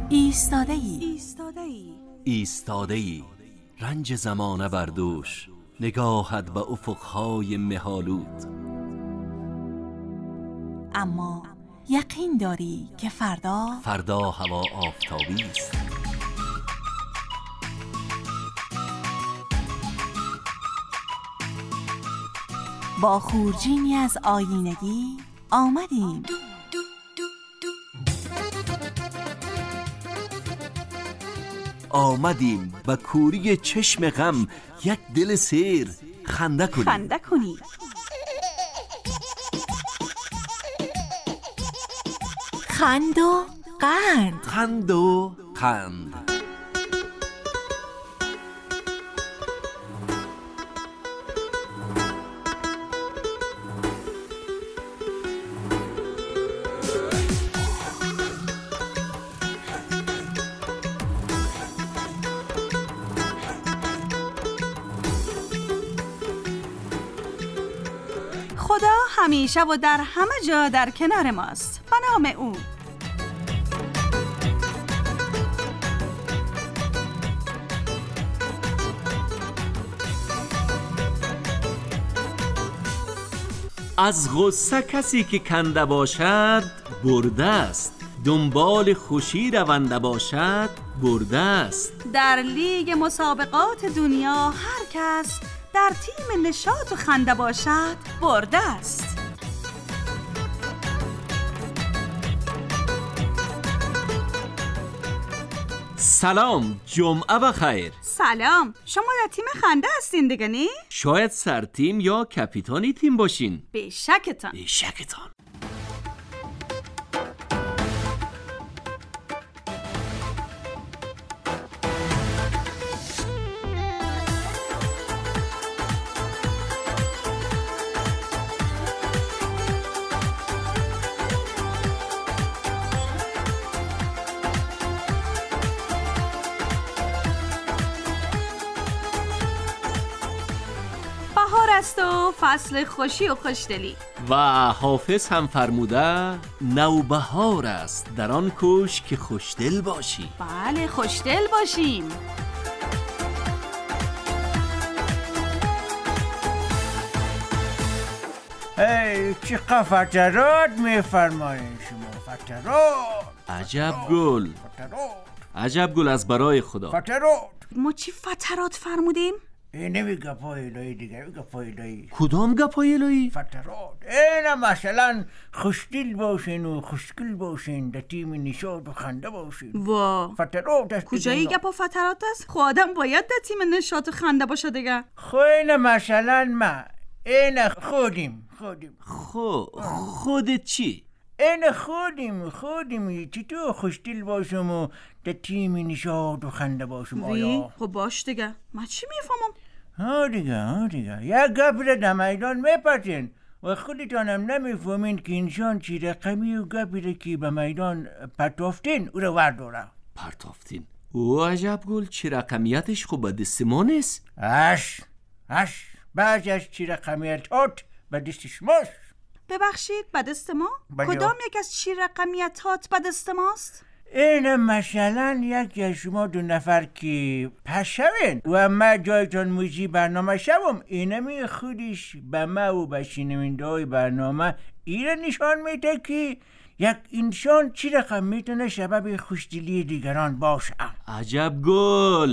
ایستاده‌ای رنج زمانه بر دوش، نگاهت به افقهای مه‌آلود. اما یقین داری که فردا هوا آفتابی است. با خورجینی از آیینگی آمدیم به کوری چشم غم، یک دل سیر خنده کنی. خند و قند. خدا همیشه و در همه جا در کنار ماست. به نام او. از غصه کسی که کنده باشد برده است، دنبال خوشی رونده باشد برده است. در لیگ مسابقات دنیا هر کس در تیم نشاط و خنده باشد برده است. سلام، جمعه بخیر. سلام، شما در تیم خنده هستین دیگه نه؟ شاید سر تیم یا کپیتانی تیم باشین. به شکتان. بهار است و فصل خوشی و خوشدلی و حافظ هم فرموده نوبهار است، در آن کوش که خوشدل باشی. بله، خوشدل باشیم. هی چقدر فترات میفرمایید شما؟ فترات. عجب گل از برای خدا. فترات. ما چی فترات فرمودیم؟ اینمی گپای الهی دیگه، گپای الهی. کدام گپای الهی؟ فترات. اینا مثلا خوشدل باشین و خوشگل باشین، در تیم نشاط و خنده باشین. وا، فترات است. کجایی گپا فترات است؟ خب آدم باید در تیم نشاط و خنده باشه دیگه. خب اینا مثلا ما اینا خودیم. خودت چی؟ این خودیم چطور خوشدل باشم و در تیم نشاط و خنده باشم؟ آیا خب باش دیگه، من چی میفهمم؟ ها دیگه یک گپ را در میدان میپرسین و خودتانم نمیفهمین که انسان چی رقمی و گپی را که به میدان پرتافتین او را ورداره. پرتافتین؟ او عجب گل، چی رقمیتش خب به دست ما نیست؟ بعضی از چی رقمیتات به دست شماست. ببخشید، به دست ما؟ کدام یک از چی رقمیتات به دست ماست؟ این مثلا یکی از شما دو نفر که پس شوین و ما جایتان موزی برنامه شوم، اینمی خودش به ما و به شنونده های برنامه ایره نشان میده که یک انسان چی رقم میتونه سبب خوشدلی دیگران باشه. عجب گل.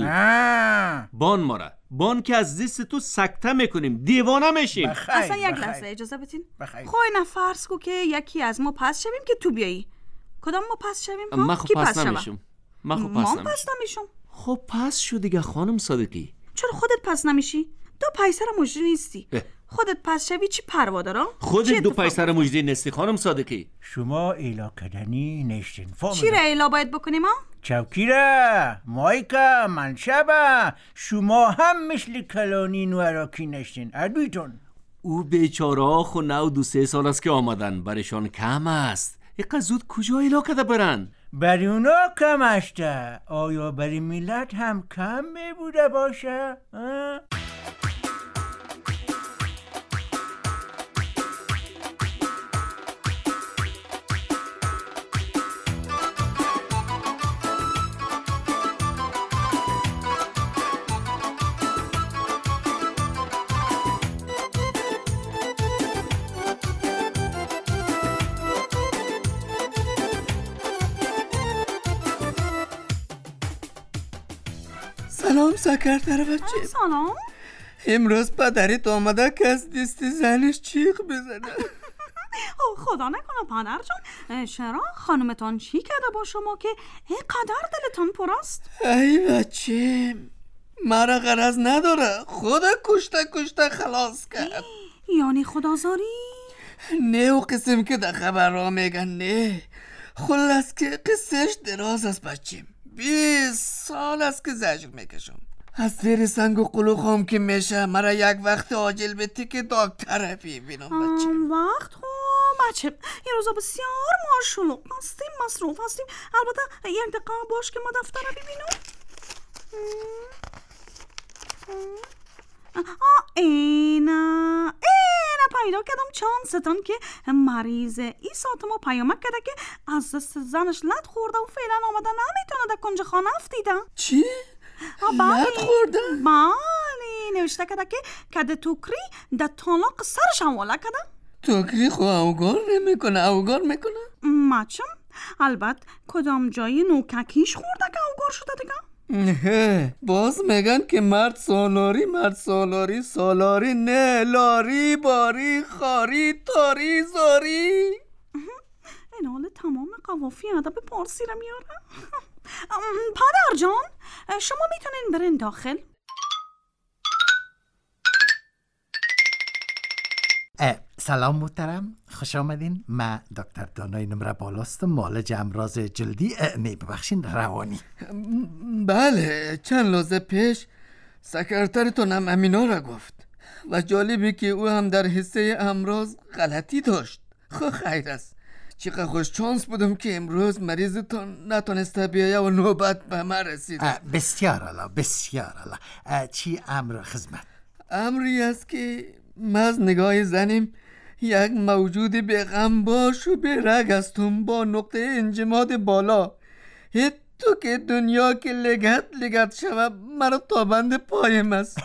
بان که از دست تو سکته میکنیم، دیوانه میشیم. اصلا یک لحظه اجازه بدین. خب اینا فرض کو که یکی از ما پس شویم که تو بیایی. کدام ما پس شویم؟ من خب پس نمیشم. من پس نمیشم. خب پس شو دیگه خانم صادقی. چرا خودت پس نمیشی؟ دو پیسر مجری نیستی. خودت پس شوی چی پروا دارم؟ خودت دو پیسر مجری نیستی خانم صادقی. شما ایلا کدنی نشتین. چی را ایلا باید بکنیم ها؟ چوکی را، مایکا، منشبه، شما هم مثل کلانی نوراکی نشتین. ادویتون. او بیچاره خو 9-2 سال است که آمدن، برشان کم است. یک زود کجا ایلا کده برن؟ بری اونا کم اشته، آیا بری ملت هم کم میبوده باشه؟ سلام سکرتر بچه. سلام. امروز پدریت آمده که از دست زنش چیخ بزنه. خدا نکنه پدر جان، چرا خانمتان چی کرده با شما که اینقدر دلتان پر است؟ ای بچه، مرا غرض نداره، خدا کشته خلاص کرد. یعنی خدازاری؟ نه او قسم که در خبر را میگن، نه خلاص که قصهش دراز است بچه. 20 سال است که زجر میکشم. از زیر سنگ و قلوخم که میشه مرا یک وقت عاجل بتی که دکتر ببینم بچه. وقت خوب بچه، این روزا بسیار ماشلو هستیم، مصروف هستیم. البته یک دقیقه باش که ما دفتر ببینم. اینا پیدا کردم چانستان که مریض ای ساعت ما پیامک کرده که از دست زنش لط خورده و فعلا آمده نمیتونه در کنج خانه افتیده. چی؟ لط خورده؟ بله، نوشته کرده که کده توکری در طلاق سرش حواله کرده. توکری خو اوگار نمیکنه، اوگار میکنه؟ مچم البته کدام جای نوککیش خورده که اوگار شده دیگه. نه باز میگن که مرد سالاری نه، لاری باری خاری تاری زاری. این حال تمام قوافی ادب پارسی رو میاره. پدر جان شما میتونین برین داخل. سلام محترم، خوش آمدین. من دکتر دانای نمره بالاستم، معالج امراض جلدی، ببخشین روانی. بله چند لحظه پیش سکرترتون هم امینا را گفت و جالبی که او هم در حصه امراض غلطی داشت. خیر است، چقدر خوش چانس بودم که امروز مریضتون نتونسته بیایه و نوبت به من رسید. بسیار عالی. چی امر خدمت؟ امری است که از نگاه زنیم یک موجود بیغم باش و بیرگ هستم با نقطه انجماد بالا. تو که دنیا که لگت شود مرا تابند پایم است.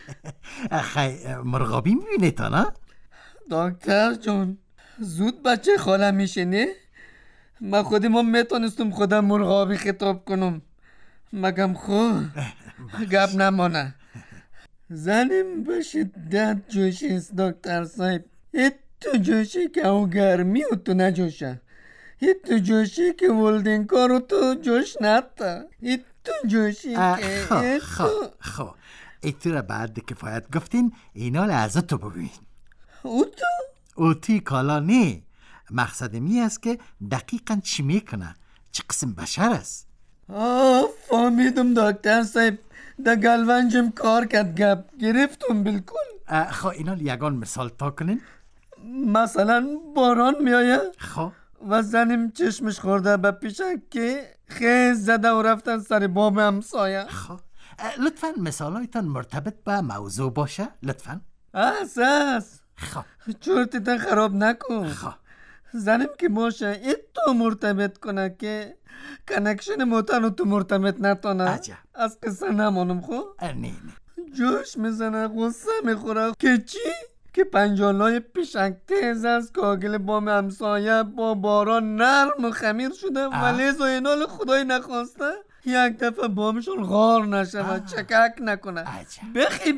مرغابی میبینی تا نه؟ دکتر جان زود بچه خاله میشه نه؟ من خودم میتونستم خودم مرغابی خطاب کنم، مگم گپ نمانه. زنم به شدت جوشی است دکتر صاحب. تو جوشی که او گرمی و تو نجوشه، تو جوشی که ولدین کارو تو جوش نتا، تو جوشی که خب ایتو را بعد کفایت گفتین، اینا لحظه تو ببین. اوتی کالا نه، مقصد می است که دقیقا چی میکنه، چه قسم بشر است. فهمیدم دکتر صاحب، در گلونجم کار کرد، گپ گرفتم بالکل. خب اینا یگان مثال تا کنین. مثلا باران میآید خب و زنم چشمش خورده به پیشک که خیز زده و رفتن سر باب همسایه. خب لطفاً مثالایتان مرتبط به موضوع باشه لطفاً. اساس خب چورتیتن خراب نکن. خب زنم که باشه تو مرتبط کنه که کنکشن موتن تو مرتبط نتانه. عجب. از قصه نمانم. خب نه جوش میزنه، غصه میخوره که چی؟ که پنجالای پیشک تیز از کاگل بام همسایه با باران نرم و خمیر شده ولی زاینال خدای نخواسته یک دفعه بامشون غار نشه و چکک نکنه. بخی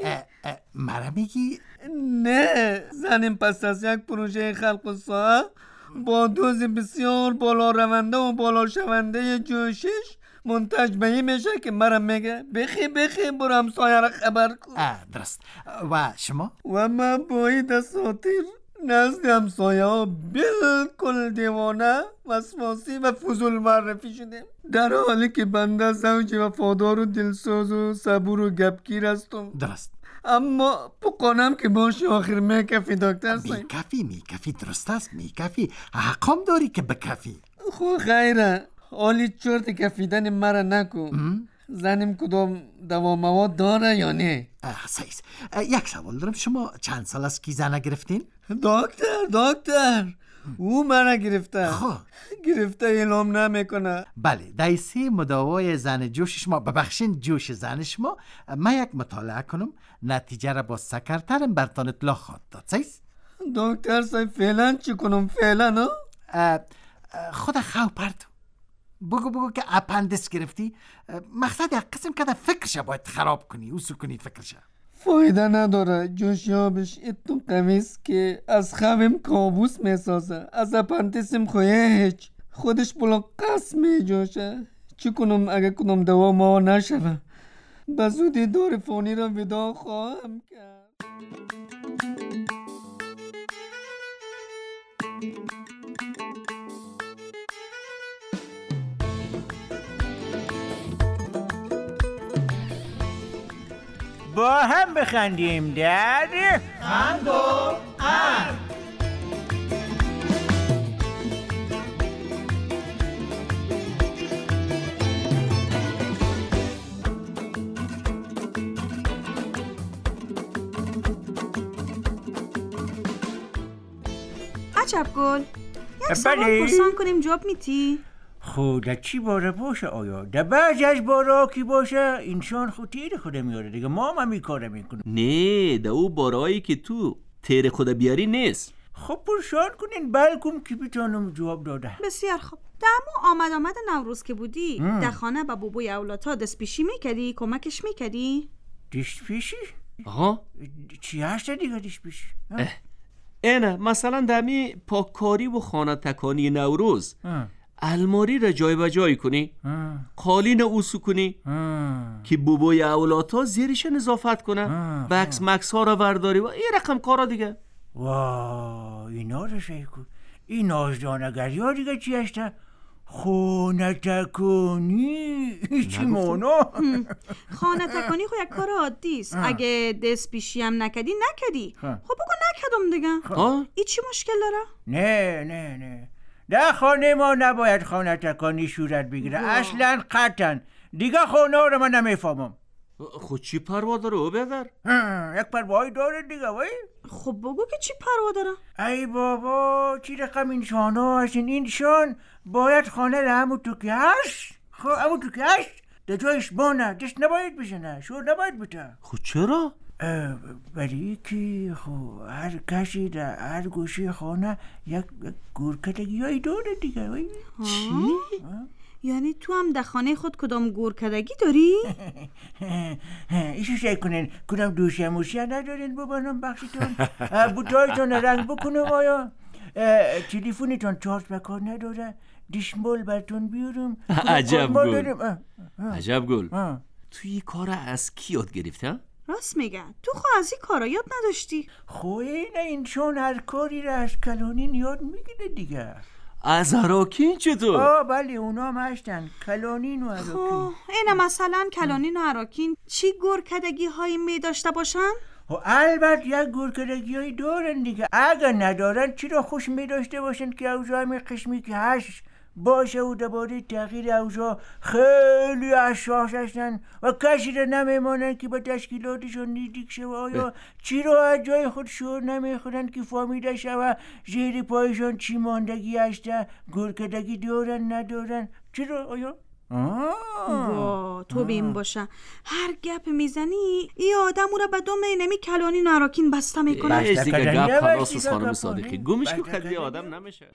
مرا میگی؟ نه زنیم پس از یک پروژه خلق و ساعه با دوز بسیار بالا رونده و بالا شونده جوشش منتج به این میشه که مرا میگه بخی برو همسایه را خبر کن. درست. و شما؟ و من باید اساطیر نزد همسایه ها بالکل دیوانه وسواسی و فضول معرفی شدیم، در حالی که بنده زوج وفادار و دلسوز و صبور و گپگیر هستم. درست. اما بقانم که باشه آخر میکفی دکتر صاحب. میکفی درست است، میکفی، حقام داری که بکفی. خو خیره حالی چورت کفیدن مرا نکن. زنم کدام دوا مواد داره یا نه؟ صحیح. یک سوال دارم، شما چند سال است که زنه گرفتین؟ دکتر او منو گرفته. خب گرفته اعلام نمیکنه. بله دایسی مداوای زن جوش شما، ببخشین جوش زن شما، من یک مطالعه کنم نتیجه را با سکرترم برتان اطلاع خواهد داد. صحیح؟ دکتر صاحب فعلا چی کنم؟ فعلا خود خواه پرتو. بگو که اپندیس گرفتی. مقصد یک قسم که فکرش باید خراب کنی و سکنی فکرش. فایده نداره جوشیابش. اتون قمیز که از خوابم کابوس میسازه، از اپندیسم خویه هیچ. خودش بلا قسم میجوشه. چی کنم اگه کنم دوا ما نشوه؟ به زودی دور فانی را ودا خواهم کرد. با هم بخندیم در خند و اند. عجب گل. یک سوال پرسان کنیم جواب میتی؟ خود در چی باره باشه آیا؟ در بعضی از بارا کی باشه انسان خود تیر خود میاره دیگه. ما هم این کاره میکنیم. نه در او بارایی که تو تیر خود بیاری نیست. خب پرسان کنین بلکم که بتانم جواب داده. بسیار خوب. در آمد نوروز که بودی در خانه با بوبوی اولادها دست پیشی میکردی؟ کمکش میکردی؟ دست پیشی؟ آها چی هست دیگه دست پیشی؟ اینه مثلا دمی پاککاری و خانه تکانی نوروز الماری را جای به جای کنی، قالین اوسو کنی که بوبوی اولادها زیرش نظافت کنه، بکس مکس ها را ورداری و این رقم کارا دیگه. واه اینا رو شیکو. این نازدانگری ها دیگه چی هسته؟ خانه تکانی چی مانا؟ خانه تکانی خو یک کار عادی است. اگه دست پیشی هم نکدی خب بگو نکدم دیگه. این چی مشکل داره؟ نه در خانه ما نباید خانه تکانی صورت بگیره. اصلا قطعا دیگه خانه رو من نمیفهمم. خود چی پروا داره او بیادر؟ یک پروایی داره دیگه وای. خب بگو که چی پروا داره؟ ای بابا چی رقم انسان ها هستین. انسان باید خانه رو همون تو که هست. خب همون تو که هست در جایش بانه دست نباید بزنه، شور نباید بته. خود چرا؟ ولی که خب هر کسی در هر گوشه خانه یک گورکدگی هایی داره دیگه وای. چی؟ یعنی تو هم در خانه خود کدام گورکدگی داری؟ ایشو شک کنین کدام دوشه موشه ندارین ببانم بخشیتون بوتایتون رنگ بکنم. آیا تلفونتون چارج بکار نداره؟ دیشمال براتون بیارم. عجب گل. توی کار از کی یاد گرفته؟ راست میگه تو از این کارا یاد نداشتی؟ این چون هر کاری را از کلانین یاد میگیره دیگه. از اراکین چطور؟ بله اونا هم هستن کلانین و اراکین. اینه مثلا کلانین و اراکین چی گورکدگی هایی می داشته باشن؟ البته یک گورکدگی هایی دارن دیگه. اگر ندارن چرا خوش می داشته باشن که اوضاع می قسمی که هست باشه و درباره تغییر اوضاع خیلی حساس هستن و کسی را نمیمانن که با تشکیلاتشون نزدیک شه. آیا چرا از جای خود شعور نمیخورن که فهمیده شوه زیر پایشان چی ماندگی هسته؟ گورکدگی دارن ندارن؟ چرا آیا؟ تو بیم باشه هر گپ میزنی ای آدم او را به دوم نمی کلانین و اراکین بسته میکنه. دیگه گپ خلاص از خانم صادقی گمش که خدی آدم نمیشه.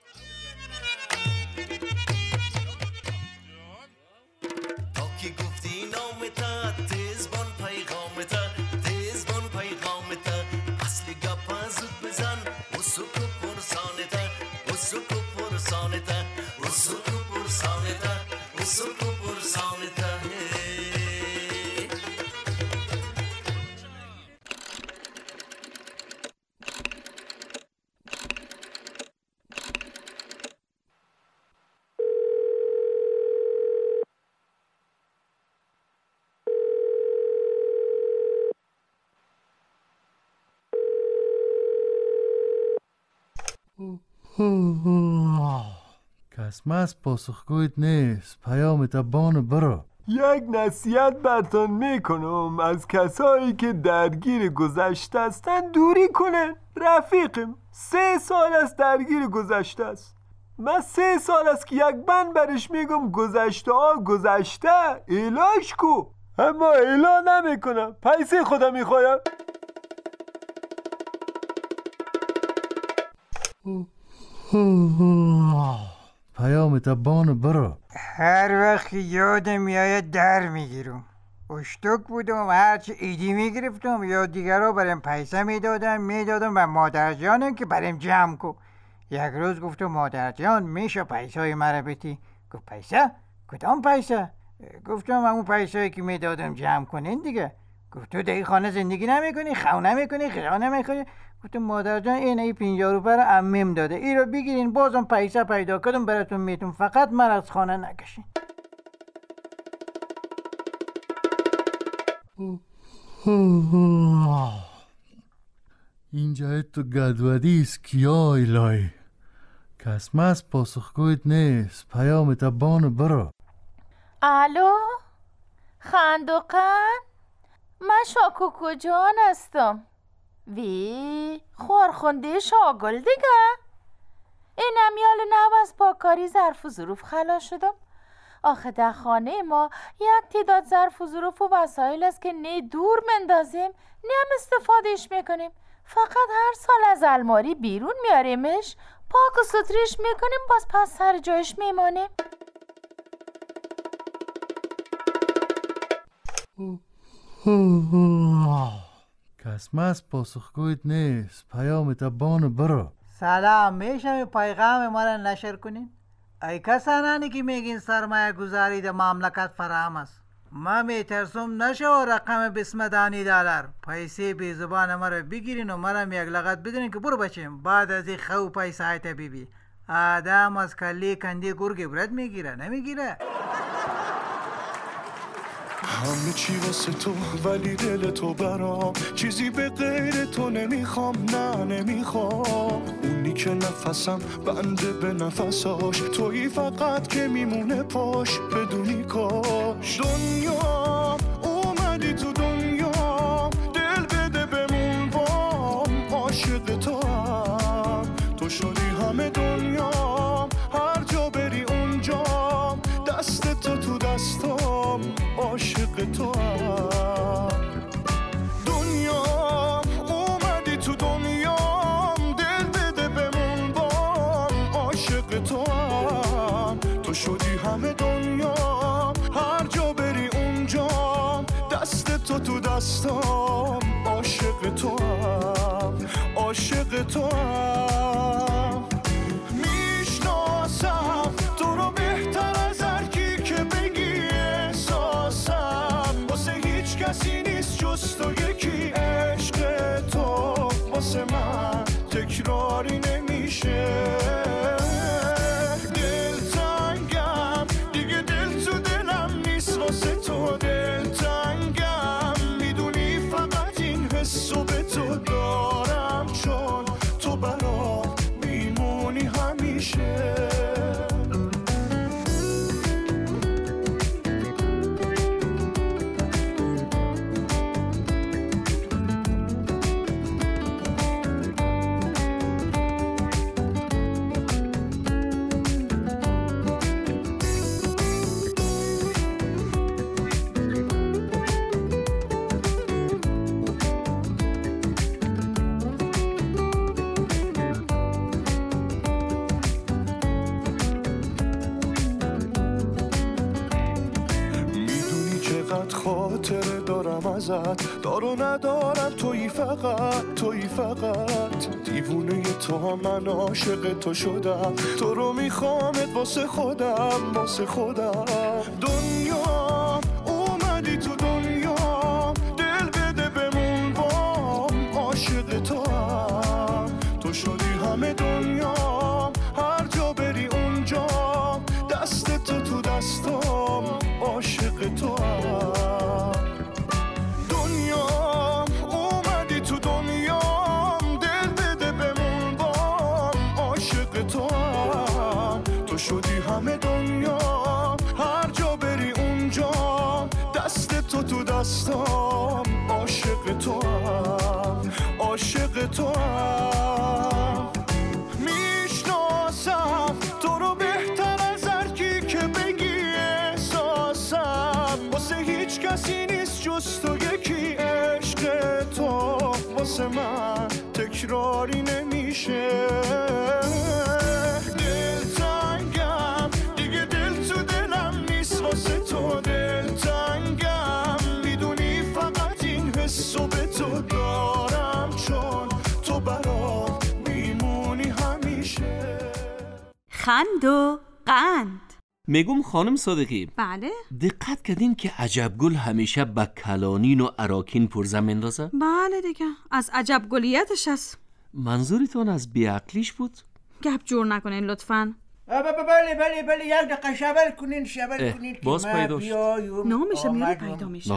کسمس پاسخگویت نیست. پیامت بانو برو. یک نصیحت برتان میکنم از کسایی که درگیر گذشته هستن دوری کنن. رفیقم 3 سال است درگیر گذشته است. من 3 سال است که یک بند برش میگم گذشته ها گذشته ایلاش کو، اما ایلا نمیکنم. پیسه خودم میخوایم. پیامت بانو برو. هر وقت یادم میآید در میگیرم. اشتک بودم، هرچی ایدی میگرفتم یا دیگرها برام پیسه میدادم و مادر جانم که برام جمع کو. یک روز گفتم مادر جان میشه پیسای مرا بدی؟ گفت پیسه؟ کدام پیسه؟ گفتم همون پیسایی که میدادم جمع کنین دیگه. گفت تو در خانه زندگی نمیکنی، خونه نمیکنی، غذا نمیخوری؟ گفتم مادر جان این 50 روپیه رو عمیم داده، این رو بگیرین بازم پیسه پیدا کردم براتون میتون، فقط من از خانه نکشین. اینجا تو گدودیست کیا الهی، کس مس پاسخگویت نیست، پیامت بانو برو. الو خندوقن، من شاکوکو جان هستم. وی خورخونده شاگل دیگه. این امیال نو از پاکاری ظرف و ظروف خلاص شدم. آخه در خانه ما یک تعداد ظرف و ظروف و وسایل است که نه دور مندازیم نه هم استفادهش میکنیم. فقط هر سال از الماری بیرون میاریمش، پاک و ستریش میکنیم، باز پس سر جایش میمانیم. کس مس پاسخگویت نیست، پیامت بانو برو. سلام، میشه پیغام ما را نشر کنین؟ ای کسانانی که میگین سرمایه گذاری در مملکت فراهم است، ما میترسم نشه و رقم بسمدانی $، پیسه بی زبان ما را بگیرین و ما را یک لغت بدونین که برو بچیم. بعد از این خو پیسه های طبیبی آدم از کلی کندی گرگ برد میگیره نمیگیره. همه چی واسه تو ولی دل تو برام، چیزی به غیر تو نمیخوام، نه نمیخوام. اونی که نفسم بنده به نفساش، تویی فقط که میمونه پاش بدونی کاش. دنیا اومدی تو دنیا، دل بده بمون بام، عاشق تو هم تو شدی همه دنیا، هر جا بری اونجا دست تو دستام، عاشق تو هم. دنیا اومدی تو دنیا، دل بده بمون بام، عاشق تو هم تو شدی همه دنیا، هر جا بری اونجا دست تو دستام، عاشق تو هم، عاشق تو هم. میشناسم تو رو بهتر از هر کی که بگی احساسم، واسه هیچ کسی نیست جز تو یکی. عشق تو واسه من تکراری نمیشه، دلتنگم دیگه، دل تو دلم نیست واسه تو، دلتنگم میدونی فقط این حسو به تو دارم، چون تو برام میمونی همیشه. خاطره دارم ازت، دارو ندارم، تویی فقط، تویی فقط. دیوونه تو هم من عاشق تو شدم، تو رو میخوامت واسه خودم، واسه خودم. دنیا اومدی تو دنیا، دل بده بمون بام، عاشق تو هم تو شدی همه دنیا، هر جا بری اونجا دست تو دستام، عاشق تو هم. دنیا اومدی تو دنیا، دل بده بمون بام، عاشق تو هم تو شدی همه دنیا، هر جا بری اونجا دست تو دستام، عاشق تو هم، عاشق تو هم. میشناسم تو رو بهتر از هر کی که بگی احساسم، واسه هیچ کسی نیست جز تو یکی. عشق تو واسه من تکراری نمیشه، دلتنگم خند و قند. میگم خانم صادقی، بله؟ دقت کردین که عجب گل همیشه با کلانین و اراکین پرزه میندازه؟ بله دیگه، از عجب گلیتش هست. منظورتون از بیعقلیش بود؟ گپ جور نکنین لطفاً. بله یک دقیقه شبر کنین که باز پیدا شد. نامشه میره پیدا میشه.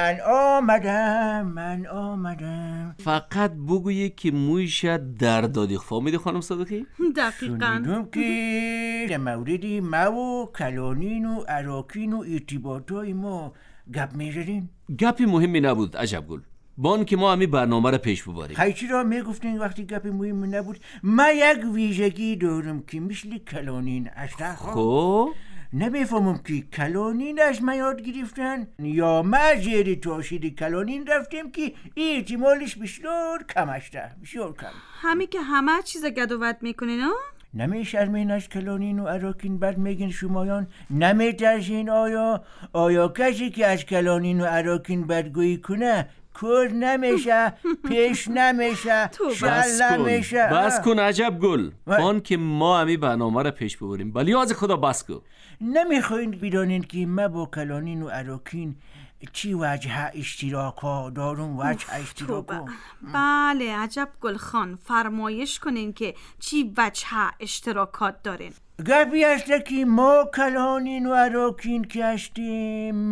من آمدم. فقط بگویی که مویش در دادی. فهمیدی خانم صادقی؟ دقیقاً. شنیدم که در موردی ما و کلانین و اراکین و ارتباطای ما گپ میزدین. گپی مهمی نبود عجب گل. بان که ما همی برنامه را پیش ببریم. خیلی را میگفتین وقتی گپ مهم نبود. ما یک ویژگی دارم که مثل کلانین اشتر. خب نمیفهمم که کلانین از ما یاد گرفتن یا ما زیر تاثیر کلانین رفتیم که احتمالش بسیار کم اشتر. بسیار کم. همین که همه چیز گدوت میکنین ها؟ نمیشرمین از کلانین و اراکین بد میگین شمایان؟ نمیترسین آیا کسی که از کلانین و اراکین بدگویی کنه کور نمیشه، پیش نمیشه، شل نمیشه؟ بس کن عجب گل. بان که ما همی برنامه را پیش ببریم. بلی از خدا بس کن. نمیخواین بدانین که ما با کلانین و اراکین چی وجه اشتراکا دارم؟ وجه اشتراکا. بله عجب گل خان، فرمایش کنین که چی وجه اشتراکات دارین. گپی هست که ما کلانین و اراکین که هستیم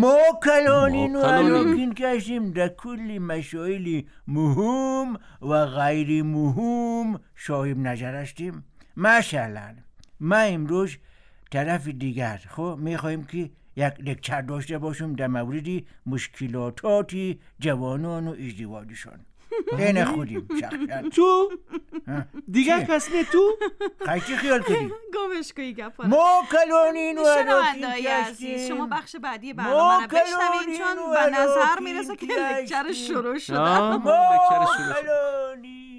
در کل مسائل مهم و غیر مهم صاحب نظر هستیم. مثلا ما امروز طرف دیگر میخوایم که یک لکچر داشته باشیم در مورد مشکلات جوانان و ازدواجشان. این خودیم شخصا. تو؟ دیگر کس نه تو؟ خیلی خیال کردی؟ گمش کنی گپا. ما کلانین و اراکین عزیز، شما بخش بعدی برنامه رو بشنوین چون به نظر میرسه که لکچر شروع شده. ما کلانین.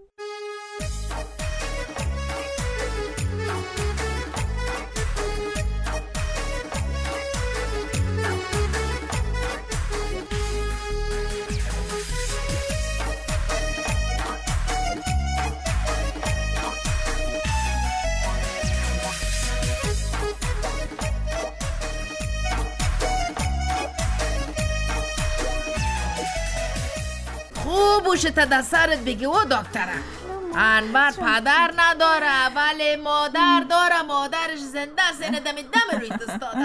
خوبوشه تا دسترت بگی و دکتره. انور پدر نداره ولی مادر داره. مادرش زنده سینه دم روی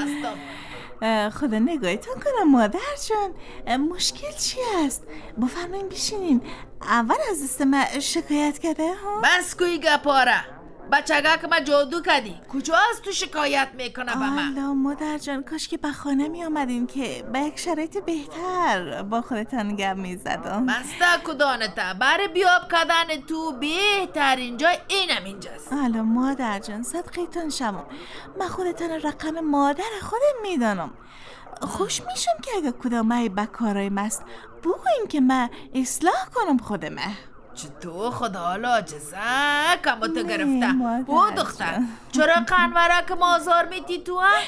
دستم. خدا نگاهتون کنم مادر جان. مشکل چی است؟ بفرمایین بشینین. اول از دست من شکایت کرده ها؟ بس کوی گپاره. بچگاه که من جادو کردی کجا از تو شکایت میکنه به من؟ الله مادر جان، کاش که به خانه می آمدین که به یک شرایط بهتر با خودتان گپ می زدم. مسته کدانته برای بیاب کردن تو بهترین جای اینم اینجاست. الله مادر جان صدقیتون شمون، من خودتان رقم مادر خودم میدانم. خوش میشم که اگه کدامه به کارای مست بگوین که من اصلاح کنم خودمه. چطور خدا حالا عجزه کماتو گرفته. او دختر چرا قنوره که مازار میتی تو هم؟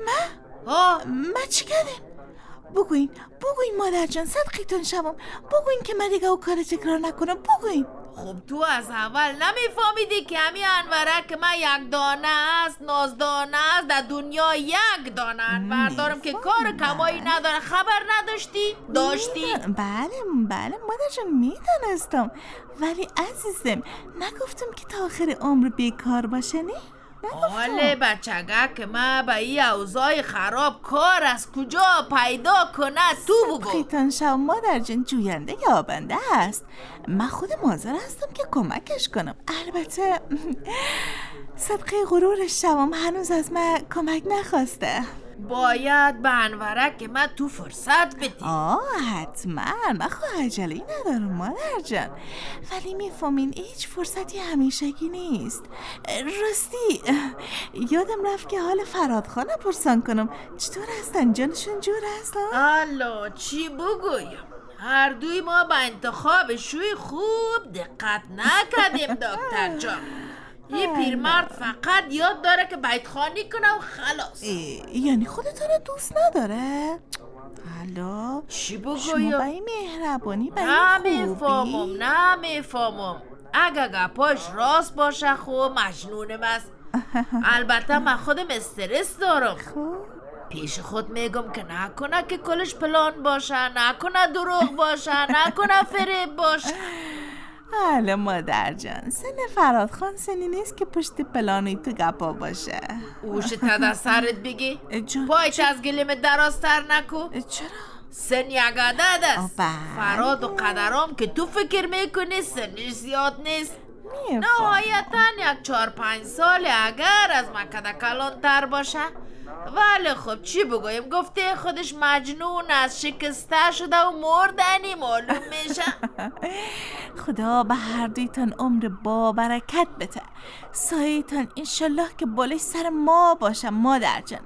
من چی کردیم؟ بگوین مادر جان صدقیتون شمم. بگوین که من دیگه او کار تکرار نکنم. بگوین. خب تو از اول نمیفهمیدی که همی انوره که من یک دانه است نازدانه است در دنیا یک دانه انور دارم که کار کمایی نداره. خبر نداشتی؟ داشتی؟ بله مادر جان میدانستم، ولی عزیزم نگفتم که تا آخر عمر بیکار باشه. نه حاله بچگه که من به این اوضاع خراب کار از کجا پیدا کنه تو بگو. خیتان شو مادر جان، جوینده یابنده است. من خود حاضر هستم که کمکش کنم. البته صدقه غرورش شوم هنوز از من کمک نخواسته. باید به انوره که من تو فرصت بدی. حتما. من خواهد عجله‌ای ندارم مادر جان، ولی میفهمین هیچ فرصتی همیشگی نیست. راستی یادم رفت که حال فراد خانه پرسان کنم. چطور هستن؟ جانشون جور هستن؟ الله چی بگویم، هر دوی ما به انتخاب شوی خوب دقت نکردیم دکتر جان. یه پیرمرد فقط یاد داره که بیتخوانی کنه و خلاص. یعنی خودتون دوست نداره؟ حالا چی بگویم؟ شما با این مهربانی با این خوبی؟ نمیفهمم. اگه گپاش راست باشه خوب مجنونم است. البته من خودم استرس دارم. پیش خود میگم که نکنه که کلش پلان باشه، نکنه دروغ باشه، نکنه فریب باشه. حالا مادر جان، سن فراد خان سنی نیست که پشت پلانی تو گپا باشه. اوش تا سرت بگی پایش از گلیم درازتر نکو. چرا؟ سن یک عدد است. فراد و قدرام که تو فکر میکنی سنش زیاد نیست. نهایتا 4-5 سال اگر از مکده کلان تر باشه. ولی خب چی بگویم، گفته خودش مجنون از شکسته شده و مردنی معلوم میشه. خدا به هر دویتان عمر با برکت بده. سایتان انشالله که بالای سر ما باشه مادر جان.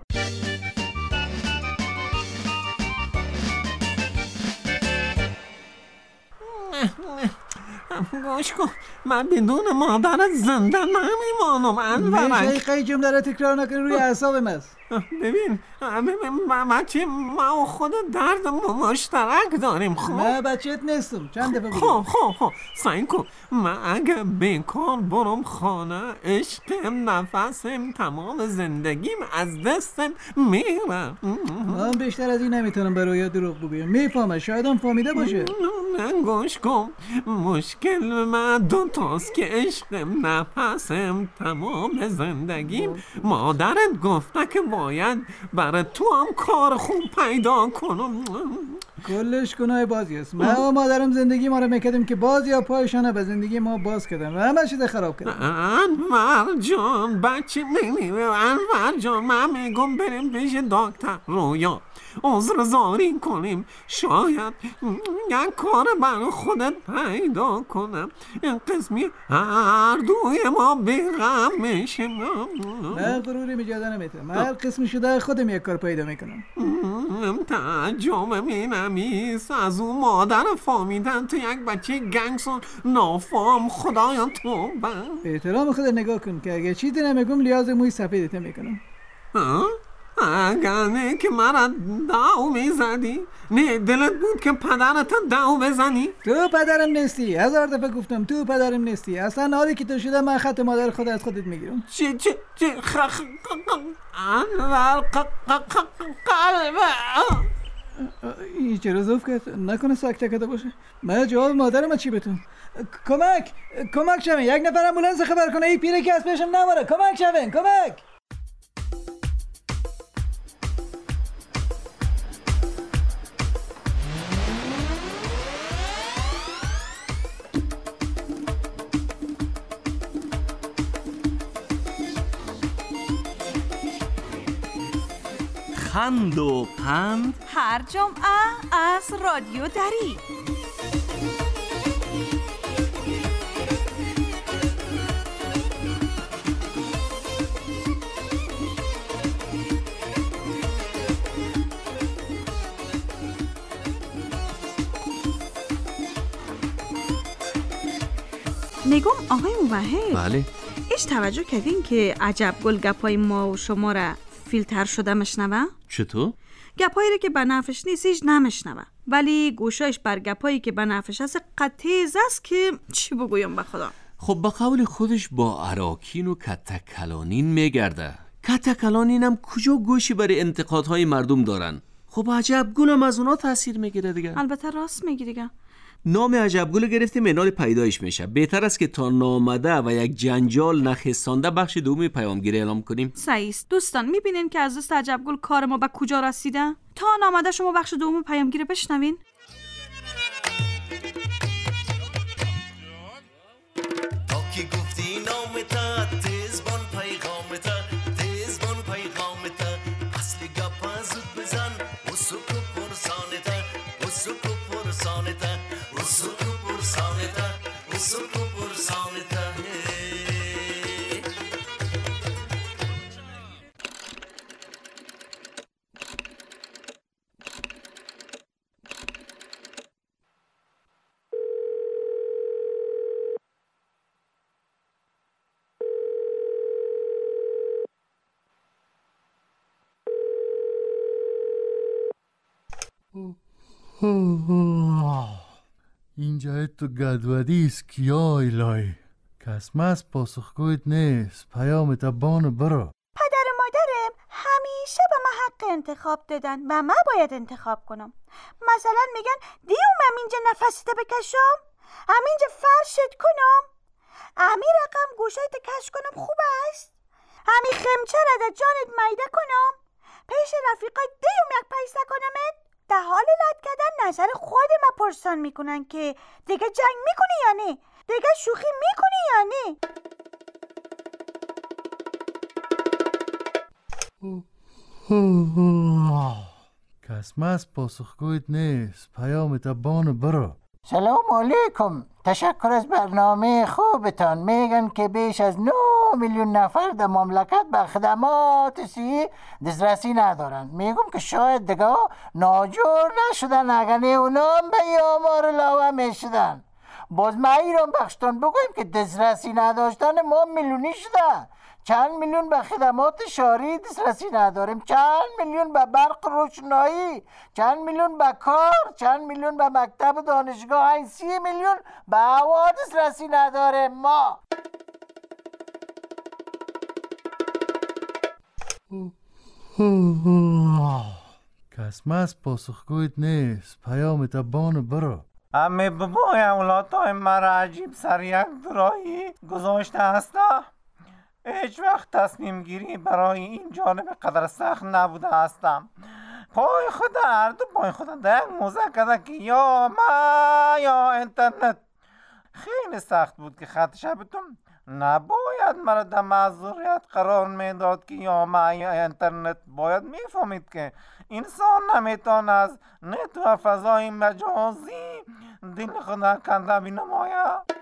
گوش کن، من بدون مادرت زنده نمیمانم انورک. میشه خیلی جمله را تکرار نکنی، روی اعصابم است. ببین بچه ما و خود درد مشترک داریم. خب من بچهت نیستم، چند دفعه بودم. خب سعی کن، من اگه بیکار برم خانه عشقم نفسم تمام زندگیم از دستم میرم. من بیشتر از این نمیتونم برای دروغ بگویم. میفهمم، شاید هم فهمیده باشه. من گوش کن، مشکل من 2 تاست که عشقم نفسم تمام زندگیم. مادرت گفته که باید برای تو هم کار خوب پیدا کنم. کلش گناه بازی است. من و مادرم زندگی ما رو میکردیم که بازی ها پایشانه به زندگی ما باز کردم و همه چیز خراب کردم. انور جان بچه انور جان، من میگم بریم پیش دکتر رویا عذر زاری کنیم، شاید یک کار برای خودت پیدا کنم. این قسمی هر دوی ما بیغم میشیم. من غروری اجازه نمیتونم. هر قسمی شده خودم یک کار پیدا میکنم. تعجب مینمیست از اون مادر فامیدن تو یک بچه گنگسون نافام. خدایا تو احترام خود نگاه کن که اگه چیزی نمیگم لیاز موی سفیدت میکنم. اگر نه که مرا داو میزدی؟ نه دلت بود که پدرت داو بزنی؟ تو پدرم نیستی. 1000 دفعه گفتم تو پدرم نیستی. اصلا حالی که تو شده من خط مادر خود از خودت میگیرم. چی انور قلب این چرا زوف کرد؟ نکنه سکته کرده باشه. من جواب مادرم چی بتون؟ کمک شوین. یک نفر امبولانس خبر کنه این پیره که از پیشم نبره. کمک شوین. کمک. خند و پند هر جمعه از رادیو دری. نگم آقای موحد، بله ایش توجه کردین که عجب گل گپای ما و شما را فیلتر شده مشنوه؟ چطور؟ گپایی که به نفعش نیست هیچ نمشنوه، ولی گوشایش بر گپایی که به نفعش هست قطیز است که چی بگویم به خدا. خب با قول خودش با اراکین و کتکلانین میگرده. کتکلانین هم کجا گوشی برای انتقادهای مردم دارن؟ خب عجبگل هم از اونا تاثیر میگیره دیگه. البته راست میگی دیگه. نام عجبگل گرفتیم منال پیدایش میشه. بهتر است که تا نامده و یک جنجال نخستانده بخش دومی پیامگیری اعلام کنیم. صحیح. دوستان میبینین که از دست عجبگل کار ما به کجا رسیده؟ تا نامده شما بخش دومی پیامگیری بشنوین. تا که گفتی نامتا تیزبان پیغامتا تیزبان پیغامتا اصلی گپا زود بزن و سکو پرسانتا و سکو پرسانتا و سکو پرسانتا و سکو پرسانتا. اینجا تو گدودی است کیا ایلای کسمس پاسخگویت نیست. پیامت بان برو. پدر و مادرم همیشه به من حق انتخاب دادن و من باید انتخاب کنم. مثلا میگن دیوم اینجا نفسیت بکشم، همینجا فرشت کنم، امی رقم گوشایت کش کنم خوب است، همی خمچه را جانت میده کنم، پیش رفیقای دیوم یک پیسه کنمت. در حال لد کردن نظر خود ما پرسان میکنن که دیگه جنگ میکنی یا نه، دیگه شوخی میکنی یا نه. کسمس پاسخگویت نیست. پیامت بان برو. سلام علیکم. تشکر از برنامه خوبتان. میگن که بیش از 9 میلیون نفر در مملکت به خدمات صحی دسترسی ندارن. میگم که شاید دیگه ناجور نشدن، اگر اونام به آمار علاوه میشدن. باز ما ایران بخشتان بگویم که دسترسی نداشتن ما میلیونی شده. چند میلیون به خدمات شهری دسترسی نداریم، چند میلیون به برق روشنایی، چند میلیون به کار، چند میلیون به مکتب و دانشگاه، 30 میلیون به هوا دسترسی نداریم ما. کسمس پاسخگویت نیست. پیامت بان برو. امی بابای اولادای مرا عجیب سر یک دراهی گذاشته هسته. هیچ وقت تصمیم گیری برای این جانب قدر سخت نبوده هستم. پای خود هر دو پای خود در یک موزه کده که یا ما یا اینترنت. خیلی سخت بود که خط شبتون نباید مرا در معذوریت قرار میداد که یا ما یا اینترنت. باید میفهمید که انسان نمیتونه از نت و فضای مجازی دل خود کنده بینماید.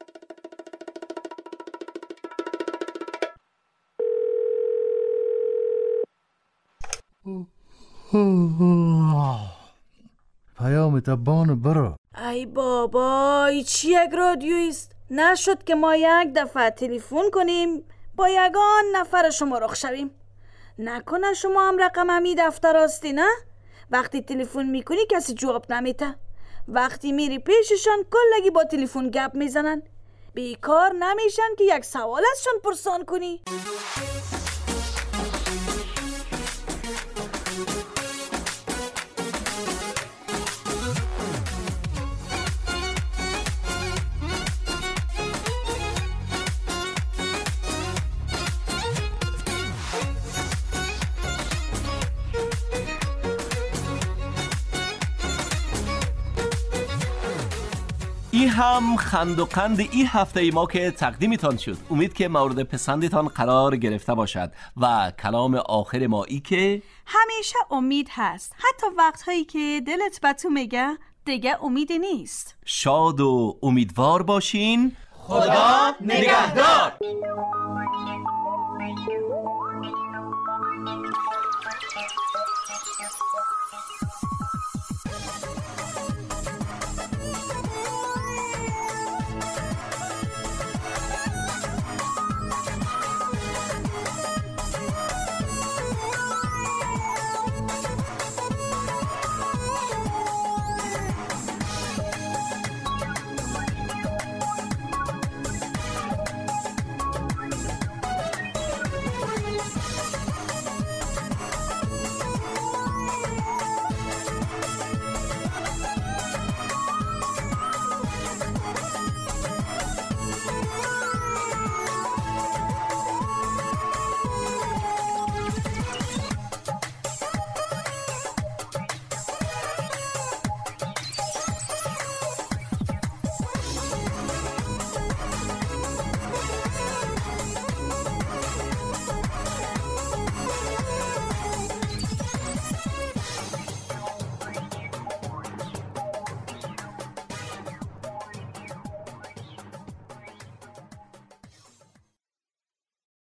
پیامت بان برو. ای بابا چی یک رادیویست؟ نشد که ما یک دفعه تلفن کنیم با یگان نفر شما رخ شویم. نکنه شما هم رقم همی دفتر هستی نه؟ وقتی تلفن میکنی کسی جواب نمیده، وقتی میری پیششان کلگی با تلفن گپ میزنن، بیکار نمیشن که یک سوال ازشان پرسان کنی. این هم خند و قند این هفته ای ما که تقدیمتان شد. امید که مورد پسندتان قرار گرفته باشد و کلام آخر ما ای که همیشه امید هست، حتی وقتهایی که دلت به تو میگه دیگه امیدی نیست. شاد و امیدوار باشین. خدا نگهدار.